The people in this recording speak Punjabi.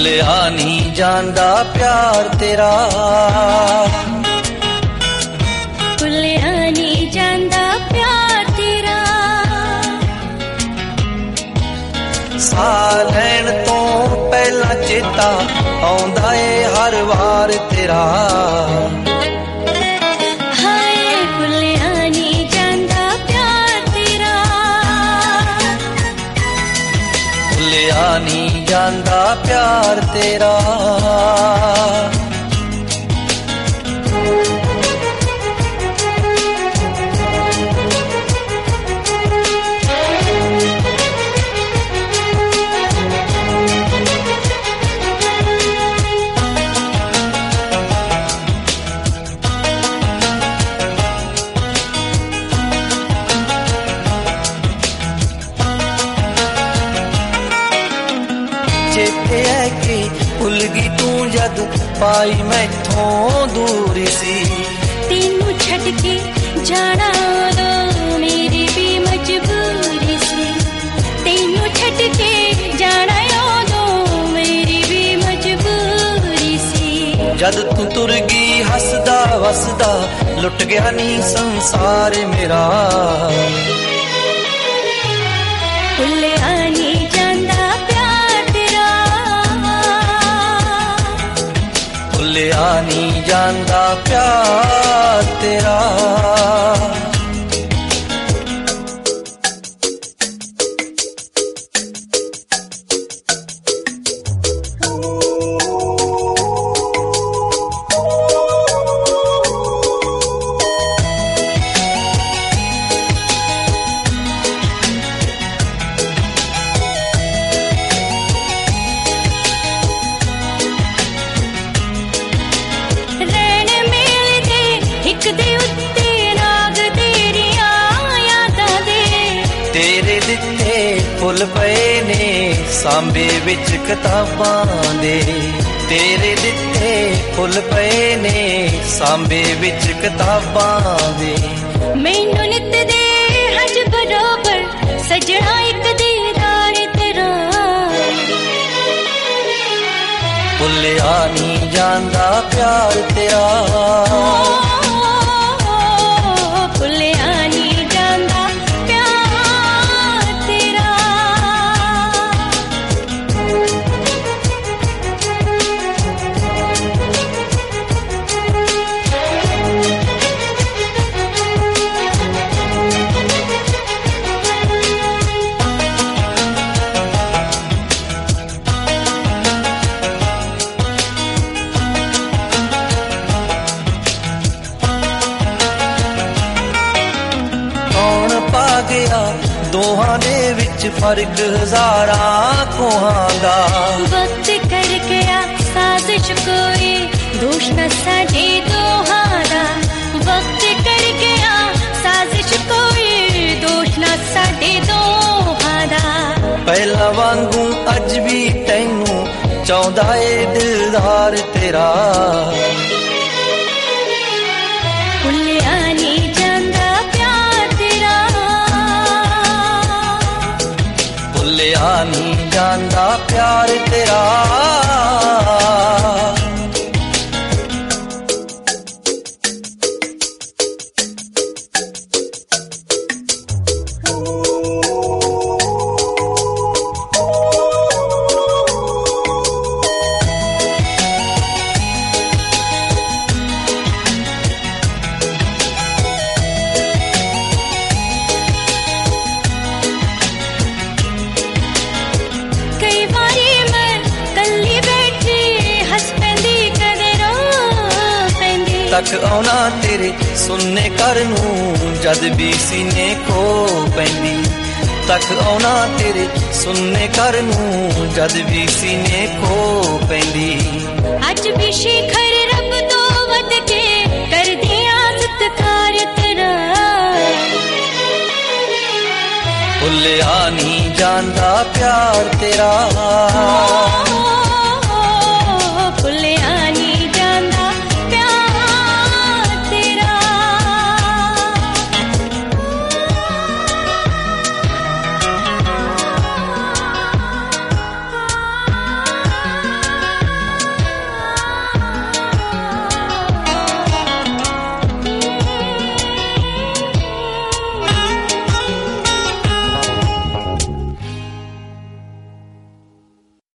ਭੁੱਲਿਆ ਨਹੀਂ ਜਾਂਦਾ ਪਿਆਰ ਤੇਰਾ, ਭੁੱਲਿਆ ਨਹੀਂ ਜਾਂਦਾ ਪਿਆਰ ਤੇਰਾ। ਸਾਹ ਲੈਣ ਤੋਂ ਪਹਿਲਾਂ ਚੇਤਾ ਆਉਂਦਾ ਏ ਹਰ ਵਾਰ ਤੇਰਾ, ਹਾਏ ਭੁੱਲਿਆ ਨਹੀਂ ਜਾਂਦਾ ਪਿਆਰ ਤੇਰਾ, ਭੁੱਲਿਆ ਨਹੀਂ ਜਾਂਦਾ ਪਿਆਰ ਤੇਰਾ। ਚੇਤੇ ਹੈ ਕਿ ਭੁੱਲ ਗਈ ਤੂੰ ਜਦ ਪਾਈ ਮੈਥੋਂ ਦੂਰ ਸੀ, ਤੈਨੂੰ ਛੱਡ ਕੇ ਜਾਣਾ ਉਦੋਂ ਮੇਰੀ ਵੀ ਮਜਬੂਰੀ ਸੀ, ਤੈਨੂੰ ਛੱਡ ਕੇ ਜਾਣਾ ਉਦੋਂ ਮੇਰੀ ਵੀ ਮਜਬੂਰੀ ਸੀ। ਜਦ ਤੂੰ ਤੁਰ ਗਈ ਹੱਸਦਾ ਵਸਦਾ ਲੁੱਟ ਗਿਆ ਨੀ ਸੰਸਾਰ ਮੇਰਾ, ਭੁੱਲਿਆ ਨਹੀਂ ਜਾਂਦਾ ਪਿਆਰ ਤੇਰਾ, ਭੁੱਲਿਆ ਨਹੀਂ ਜਾਂਦਾ ਪਿਆਰ ਤੇਰਾ। ਤੇਰੇ ਦਿੱਤੇ ਫੁੱਲ ਪਏ ਨੇ ਸਾਂਬੇ ਵਿੱਚ ਕਿਤਾਬਾਂ ਦੇ, ਤੇਰੇ ਦਿੱਤੇ ਫੁੱਲ ਪਏ ਨੇ ਸਾਂਬੇ ਵਿੱਚ ਕਿਤਾਬਾਂ ਦੇ। ਮੈਨੂੰ ਨਿੱਤ ਦੇ ਹਜ ਬਰਾਬਰ ਸਜਣਾ ਇੱਕ ਦੀਦਾਰ ਤੇਰਾ, ਭੁੱਲਿਆ ਨਹੀਂ ਜਾਂਦਾ ਪਿਆਰ ਤੇਰਾ, ਭੁੱਲਿਆ ਨਹੀਂ ਜਾਂਦਾ ਪਿਆਰ ਤੇਰਾ। ਗਿਆ ਦੋਹਾਂ ਦੇ ਵਿੱਚ ਫਰਕ ਹਜ਼ਾਰਾਂ ਕੋਹਾਂ ਦਾ, ਵਕਤ ਕਰ ਗਿਆ ਸਾਜ਼ਿਸ਼ ਕੋਈ ਦੋਸ਼ ਨਾ ਸਾਡੇ ਦੋਹਾਂ ਦਾ, ਵਕਤ ਕਰ ਗਿਆ ਸਾਜ਼ਿਸ਼ ਕੋਈ ਦੋਸ਼ ਨਾ ਸਾਡੇ ਦੋਹਾਂ ਦਾ। ਪਹਿਲਾਂ ਵਾਂਗੂ ਅੱਜ ਵੀ ਤੈਨੂੰ ਚਾਹੁੰਦਾ ਏ ਦਿਲਦਾਰ ਤੇਰਾ, ਭੁੱਲਿਆ ਨਹੀਂ ਜਾਂਦਾ ਪਿਆਰ ਤੇਰਾ, ਭੁੱਲਿਆ ਨਹੀਂ ਜਾਂਦਾ ਪਿਆਰ ਤੇਰਾ। ਤੱਕ ਆਉਣਾ ਤੇਰੇ ਸੁਣਨੇ ਘਰ ਨੂੰ ਜਦ ਵੀ ਸੀਨੇ ਖੋ ਪੈਂਦੀ, ਤੱਕ ਆਉਣਾ ਤੇਰੇ ਸੁਣਨੇ ਘਰ ਨੂੰ ਜਦ ਵੀ ਸੀਨੇ ਖੋ ਪੈਂਦੀ। ਅੱਜ ਵੀ ਸ਼ਿਖਰ ਰੱਬ ਤੋਂ ਵੱਧ ਕੇ ਕਰਦੀਆਂ ਸਤਿਕਾਰ ਤੇਰਾ, ਭੁੱਲਿਆ ਨਹੀਂ ਜਾਂਦਾ ਪਿਆਰ ਤੇਰਾ,